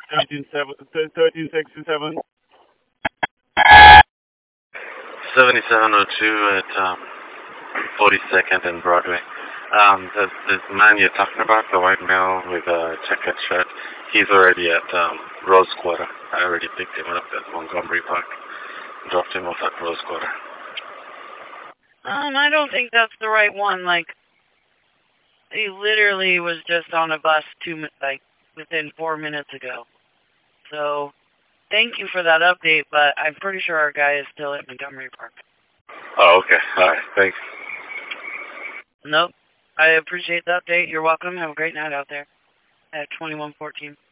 1367. 7702 at 42nd and Broadway. The man you're talking about, the white male with a checkered shirt, he's already at Rose Quarter. I already picked him up at Montgomery Park. Dropped him off at Rose Quarter. I don't think that's the right one. Like, he literally was just on a bus within 4 minutes ago. So, thank you for that update, but I'm pretty sure our guy is still at Montgomery Park. Oh, okay. All right. Thanks. Nope. I appreciate the update. You're welcome. Have a great night out there at 2114.